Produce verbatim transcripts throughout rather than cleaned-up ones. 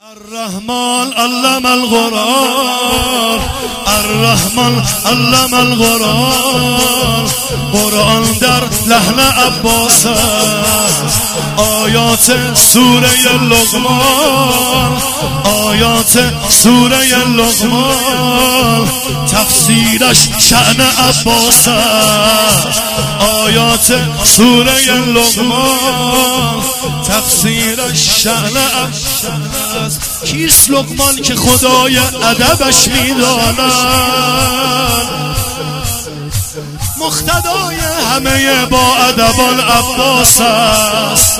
الرحمن علم القرآن، الرحمن علم القرآن. قرآن در لحن عباس است، آیات سوره لقمان، آیات سوره لقمان. تفسیرش شأن عباس است، آیات سوره لقمان. تفسیرش شأن عباس است. کیست لقمان که خدای ادبش میداند؟ مقتدای همه با ادبان عباس است.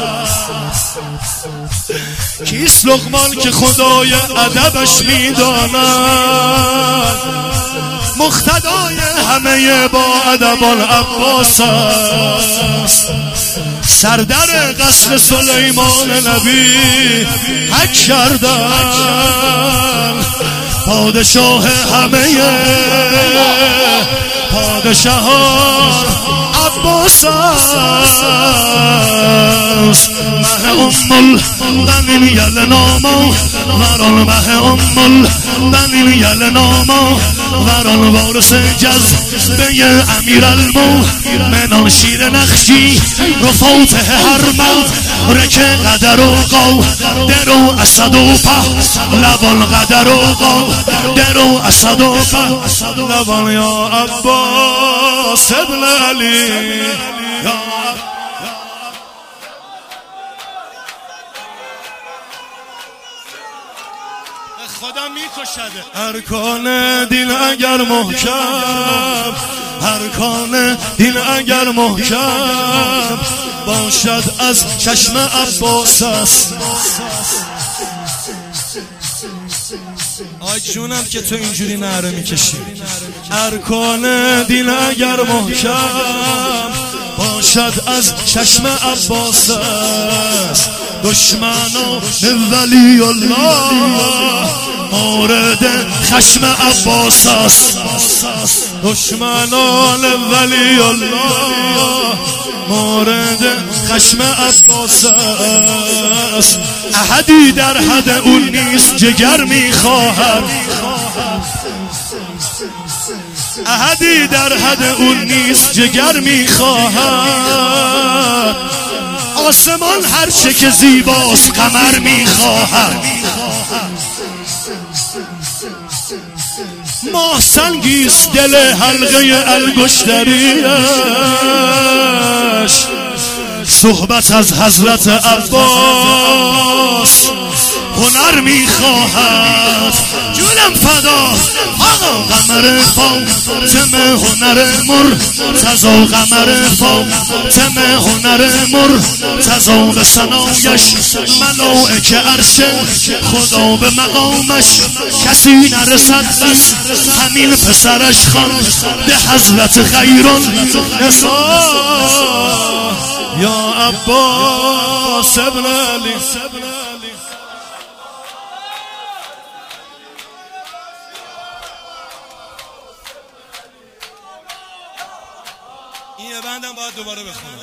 کیست لقمان که خدای ادبش میداند؟ مقتدای همه با ادبان عباس است. سردر قصر سلیمان نبی حک کردن، پادشاه همه پادشاهان عباس است. مه ام البنین یلناما وران، مه ام البنین یلناما وران. وارث جذبه امیر المؤمنان، شیر نخشی رو فاتح هرمل رک قدر و قو درو اسد و پهلوان، قدر و قو درو اسد و پهلوان. یا عباس ابن علی، یا خدا میکشده. ارکان دین اگر محکم، ارکان دین اگر محکم باشد از چشم عباس است. آی جونم که تو اینجوری نعره میکشی. ارکان دین اگر محکم باشد از چشم عباس است. دشمنان ولی الله مورد خشم عباس است. دشمنان ولی الله مورد خشم عباس است. احدی در حد اون نیست جگر میخواهد، احدی در حد اون نیست جگر میخواهد. آسمان هرچه که زیباست قمر میخواهد. ماه سنگیست دل حلقه انگشتریش. صحبت از حضرت عباس هنر میخواهد. جونم فدا آقا قمر فاطمه، هنر مرتضی قمر فاطمه، هنر مرتضی. به ثنایش ملائکه عرش خدا، به مقامش کسی نرسد بس همین پسرش خواند به حضرت خیرالنساء. یا عباس ابن علی. این یه بندم باید دوباره بخونم.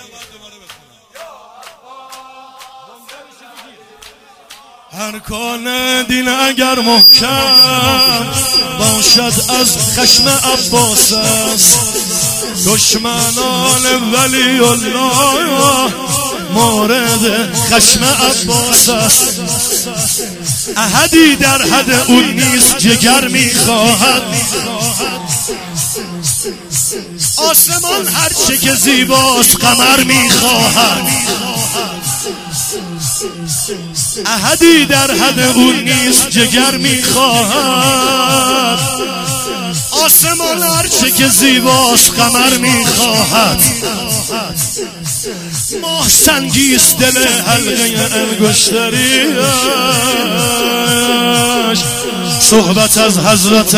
ارکان دین اگر محکم باشد از خشم عباس است. دشمنان ولی الله مورد خشم عباس است. احدی در حد اون نیست جگر میخواهد. آسمان هرچه که زیباست قمر میخواهد. احدی در حد اون نیست جگر میخواهد. آسمان هرچه که زیباست قمر میخواهد. ماه سنگیست دل حلقه انگشتریش. صحبت از حضرت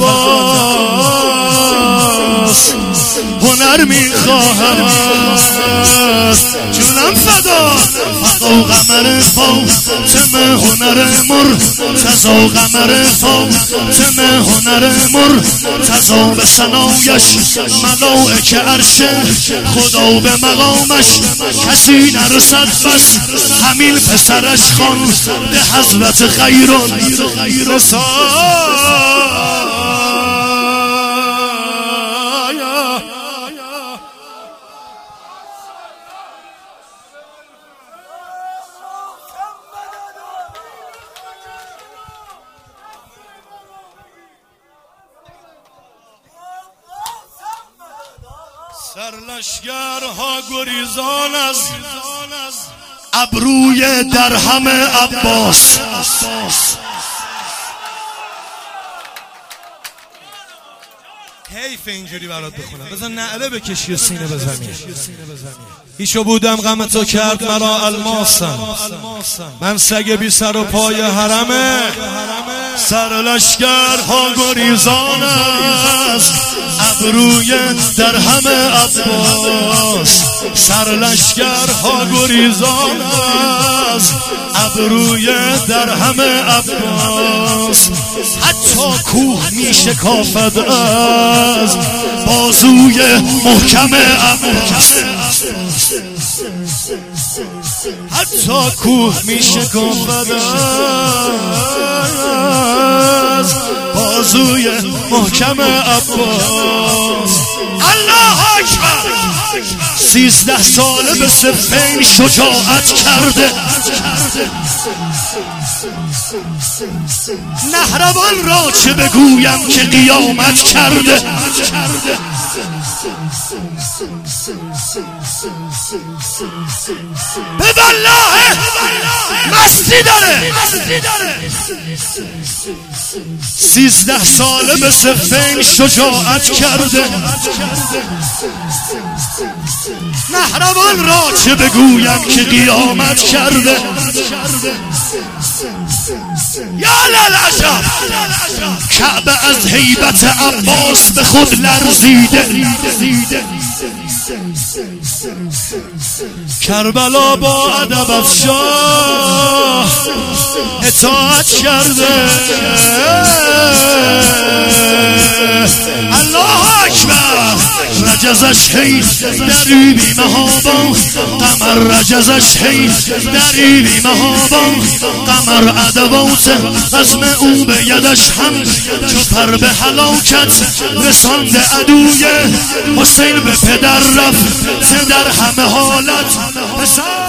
عباس هنر میخواهد. جونم فدا تزا قمر فاطمه هنر مر تزا قمر فاطمه هنر مر تزا به ثنایش ملائک عرش خدا به مقامش کسی نرسد بس همین پسرش خوان به حضرت خیران سرلشگرها گریزان از ابروی درهم عباس حیف اینجوری برات بخونم بذار نعره بکشی و سینه بزنی ایشو بودم غم تو کرد مرا الماسم من سگ بی سر و پای حرمه سرلشگرها گریزان از ابروی درهم عباس سرلشگرها گریزان از ابروی درهم عباس حتی کوه می شکافد از بازوی محکم عباس حتی کوه می شکافد از بازوی محکم عباس الله اکبر سیزده ساله به صفین شجاعت کرده نهروان را چه بگویم که قیامت کرده به والله مستی داره سیزده ساله به صفین شجاعت کرده نهروان را چه بگویم که قیامت کرده یا للعجب کعبه از هیبت عباس به خود لرزیده کربلا با ادب از شاه اطاعت کرده الله اکبر رجزش هی دری بی مهابان قمر رجزش هی دری بی مهابان قمر ادوات عزم او به یدش هم چو پر به هلاکت رسانده عدوی حسین به پدر رفت در همه حالت